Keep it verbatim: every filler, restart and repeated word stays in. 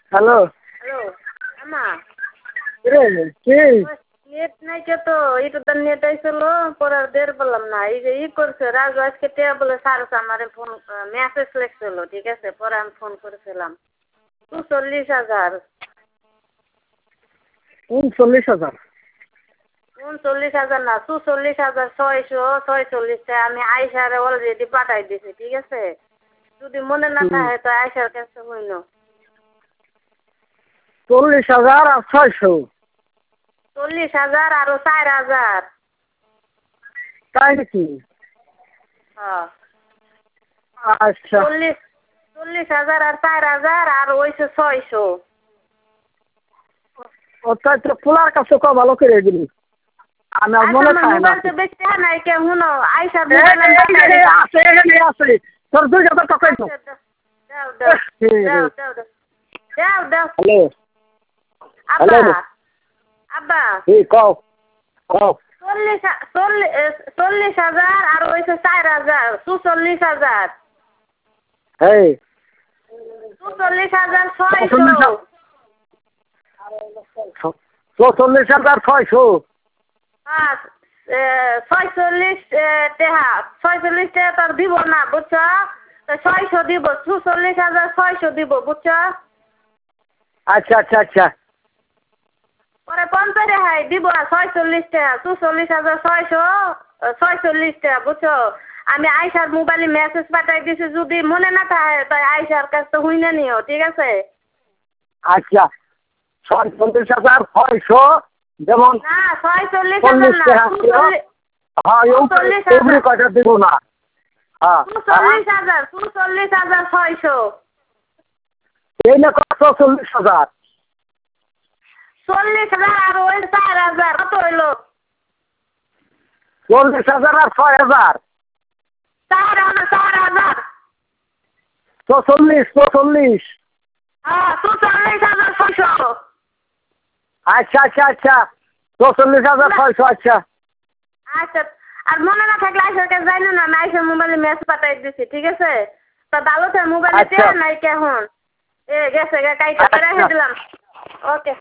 Hello. Hello আমা রে কি নেট নাই কে তো এটা তো নেট আইছিল পরে আর দের বললাম না এই যে ই করছে রাজু আজকে টেয়া বলে সারছে আমারে ফোন মেসেজ লেখছিল ঠিক আছে পরে আমি ফোন করেছিলাম চল্লিশ হাজার উনচল্লিশ হাজার উনচল্লিশ হাজার না চুচল্লিশ হাজার ছয়শো ছয়চল্লিশটা আমি আয়সারে অলরেডি পাঠাই দিছি ঠিক আছে যদি মনে না থাকে তো আয়সার কাছে হইল চল্লিশ হাজার আর ছয়শো চল্লিশ হাজার আরো চার হাজার তাই নাকি? হ্যাঁ আচ্ছা চল্লিশ চল্লিশ হাজার আর চার হাজার আর ওইশো ছয়শো ওটা তো পোলার কাছে ক ভালো করে দিলি আমি আর মনে থাকে না মোবাইল তো বেশি নাই কে হুনো আইসার এই মোবাইল এখানে আছে এখানে আছে তোর দুই হাজার টাকা দাও দাও দাও দাও দাও দাও দাও হ্যালো আব্বা হ্যালো আব্বা এই কও কও চল্লিশ চল্লিশ চল্লিশ হাজার আর ওইশো চার হাজার চুচল্লিশ হাজার এই চুচল্লিশ হাজার ছয়শো চৌচল্লিশ হাজার ছয়শো হ্যাঁ ছয়চল্লিশ টেহা ছয়চল্লিশ টাকা তোর দিব না বুঝছ ছয়শো দিব চুচল্লিশ হাজার ছয়শো দিব বুঝছ আচ্ছা আচ্ছা আচ্ছা পরে পঞ্চাশ রেহাই দিব ছয়চল্লিশ টাকা চুচল্লিশ হাজার ছয়শো ছয়চল্লিশ টাকা বুঝছো আমি আয়সার মোবাইলে মেসেজ পাঠাই দিছি যদি মনে না থাকে তাই আয়সার কাছ তো হুইনে নিও ঠিক আছে আচ্ছা ছয়চল্লিশ হাজার ছয়শো যেমন না ছয়চল্লিশ হাজার না চুচল্লিশ হ্যাঁ এমনি কয়টা দিব না হ্যাঁ চুচল্লিশ হাজার চুচল্লিশ হাজার ছয়শো এই না চৌচল্লিশ হাজার চল্লিশ হাজার আর ওই চার হাজার কত হইল চল্লিশ হাজার আর ছয় হাজার চার হাজার চার হাজার চৌচল্লিশ চৌচল্লিশ হ্যাঁ চুচল্লিশ হাজার ছয়শো আচ্ছা আচ্ছা আচ্ছা চৌচল্লিশ হাজার ছয়শো আচ্ছা আচ্ছা আর মনে না থাকলে আইসার কাছে যাই না আমি আইসার মোবাইলে মেসেজ পাঠাই দিছি ঠিক আছে তা দালো মোবাইলে আচ্ছা নাই কেমন এ গেছে গে কাইটা রেখে দিলাম ওকে